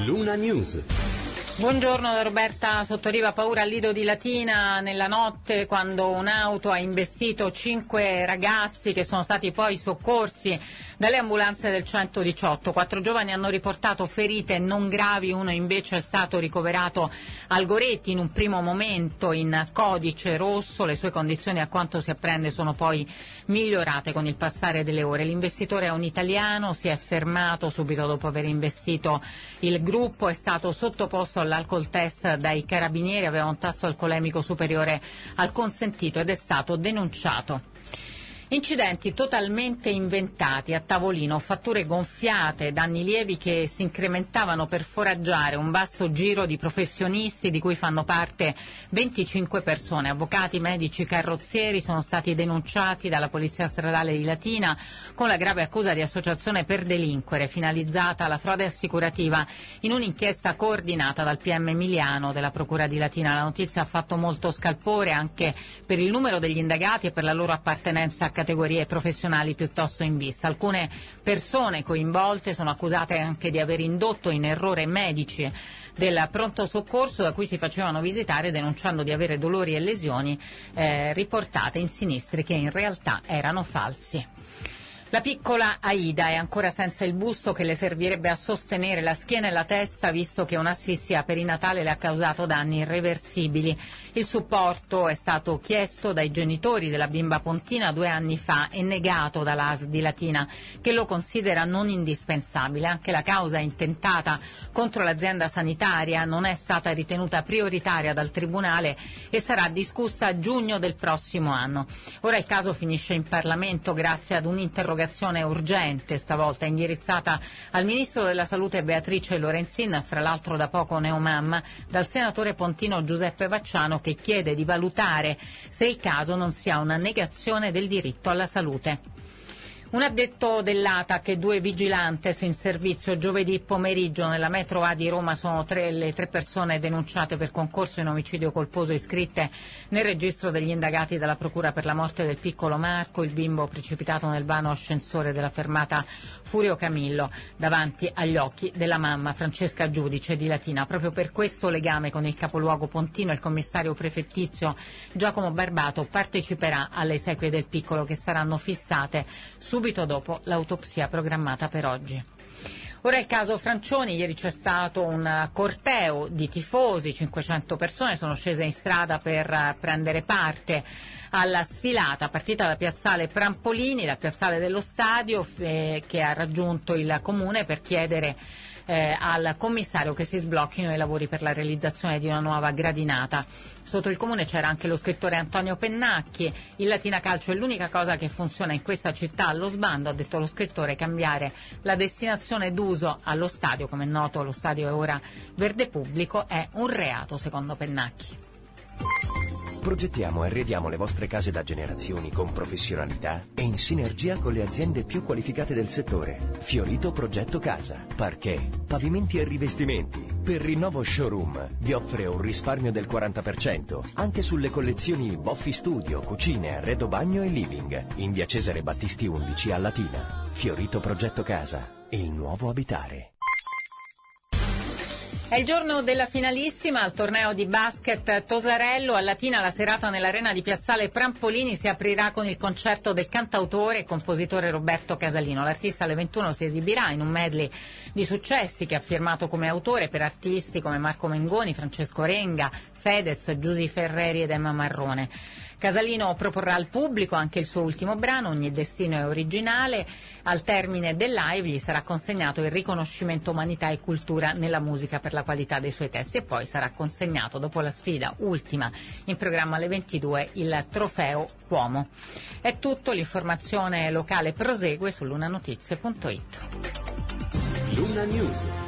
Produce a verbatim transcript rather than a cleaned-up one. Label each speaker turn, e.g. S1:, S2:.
S1: Luna News.
S2: Buongiorno da Roberta Sottoriva. Paura al Lido di Latina nella notte quando un'auto ha investito cinque ragazzi che sono stati poi soccorsi dalle ambulanze del centodiciotto. Quattro giovani hanno riportato ferite non gravi, uno invece è stato ricoverato al Goretti in un primo momento in codice rosso. Le sue condizioni, a quanto si apprende, sono poi migliorate con il passare delle ore. L'investitore è un italiano, si è fermato subito dopo aver investito il gruppo, è stato sottoposto all'alcol test dai carabinieri, aveva un tasso alcolemico superiore al consentito ed è stato denunciato. Incidenti totalmente inventati a tavolino, fatture gonfiate, danni lievi che si incrementavano per foraggiare un vasto giro di professionisti di cui fanno parte venticinque persone. Avvocati, medici, carrozzieri sono stati denunciati dalla Polizia Stradale di Latina con la grave accusa di associazione per delinquere finalizzata alla frode assicurativa in un'inchiesta coordinata dal P M Emiliano della Procura di Latina. La notizia ha fatto molto scalpore anche per il numero degli indagati e per la loro appartenenza a categorie professionali piuttosto in vista. Alcune persone coinvolte sono accusate anche di aver indotto in errore medici del pronto soccorso da cui si facevano visitare, denunciando di avere dolori e lesioni eh, riportate in sinistri che in realtà erano falsi. La piccola Aida è ancora senza il busto che le servirebbe a sostenere la schiena e la testa, visto che un'asfissia perinatale le ha causato danni irreversibili. Il supporto è stato chiesto dai genitori della bimba pontina due anni fa e negato dall'A S D di Latina, che lo considera non indispensabile. Anche la causa intentata contro l'azienda sanitaria non è stata ritenuta prioritaria dal Tribunale e sarà discussa a giugno del prossimo anno. Ora il caso finisce in Parlamento grazie ad un'interrogazione urgente, stavolta indirizzata al Ministro della Salute Beatrice Lorenzin, fra l'altro da poco neomamma, dal senatore pontino Giuseppe Vacciano, che chiede di valutare se il caso non sia una negazione del diritto alla salute. Un addetto dell'A T A C e due vigilantes in servizio giovedì pomeriggio nella metro A di Roma sono tre le tre persone denunciate per concorso in omicidio colposo iscritte nel registro degli indagati dalla Procura per la morte del piccolo Marco, il bimbo precipitato nel vano ascensore della fermata Furio Camillo davanti agli occhi della mamma Francesca Giudice di Latina. Proprio per questo legame con il capoluogo pontino il commissario prefettizio Giacomo Barbato parteciperà alle esequie del piccolo, che saranno fissate su subito dopo l'autopsia programmata per oggi. Ora il caso Francioni. Ieri c'è stato un corteo di tifosi, cinquecento persone sono scese in strada per prendere parte alla sfilata partita da piazzale Prampolini, da piazzale dello stadio, eh, che ha raggiunto il comune per chiedere eh, al commissario che si sblocchino i lavori per la realizzazione di una nuova gradinata. Sotto il comune c'era anche lo scrittore Antonio Pennacchi. Il Latina Calcio è l'unica cosa che funziona in questa città allo sbando, ha detto lo scrittore. Cambiare la destinazione d'uso allo stadio, come è noto lo stadio è ora verde pubblico, è un reato secondo Pennacchi.
S3: Progettiamo e arrediamo le vostre case da generazioni con professionalità e in sinergia con le aziende più qualificate del settore. Fiorito Progetto Casa, parquet, pavimenti e rivestimenti. Per Rinnovo Showroom vi offre un risparmio del quaranta per cento anche sulle collezioni Boffi Studio, cucine, arredo bagno e living. In via Cesare Battisti undici a Latina. Fiorito Progetto Casa, il nuovo abitare.
S2: È il giorno della finalissima al torneo di basket Tosarello. A Latina la serata nell'arena di piazzale Prampolini si aprirà con il concerto del cantautore e compositore Roberto Casalino. L'artista alle ventuno si esibirà in un medley di successi che ha firmato come autore per artisti come Marco Mengoni, Francesco Renga, Fedez, Giusy Ferreri ed Emma Marrone. Casalino proporrà al pubblico anche il suo ultimo brano, Ogni destino è originale. Al termine del live gli sarà consegnato il riconoscimento Umanità e Cultura nella musica per la qualità dei suoi testi e poi sarà consegnato, dopo la sfida ultima in programma alle ventidue, il trofeo Cuomo. È tutto, l'informazione locale prosegue su lunanotizie punto it.
S1: Luna News.